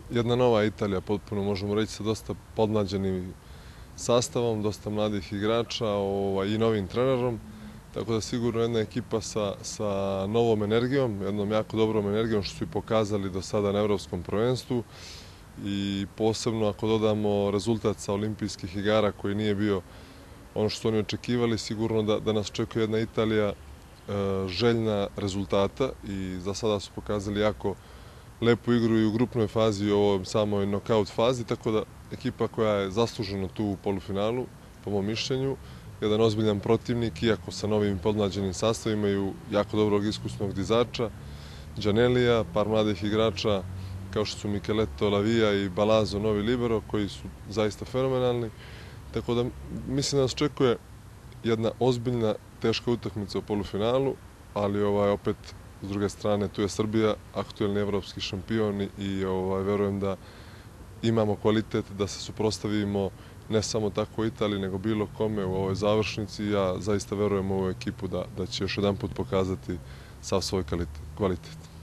jedna nova Italija, potpuno možemo reći, sa dosta podmlađenim sastavom, dosta mladih igrača i novim trenerom. Tako da sigurno jedna ekipa sa novom energijom, jednom jako dobrom energijom što su i pokazali do sada na Evropskom prvenstvu. I posebno ako dodamo rezultat sa olimpijskih igara koji nije bio ono što su oni očekivali, sigurno da nas čekuje jedna Italija željna rezultata i za sada su pokazali jako lepu igru i u grupnoj fazi i u ovoj samoj nokaut fazi, tako da ekipa koja je zaslužena tu u polufinalu, po mom mišljenju, jedan ozbiljan protivnik, iako sa novim podmlađenim sastavima imaju jako dobrog iskusnog dizača, Giannellija, par mladih igrača kao što su Micheletto, Lavia i Balazzo, novi libero, koji su zaista fenomenalni. Tako da mislim da nas čekuje jedna ozbiljna, teška utakmica u polufinalu, ali opet s druge strane tu je Srbija, aktuelni evropski šampion i verujem da imamo kvalitet da se suprotstavimo ne samo tako Italiji, nego bilo kome u ovoj završnici. Ja zaista verujem u ovu ekipu da će još jedan put pokazati sav svoj kvalitet.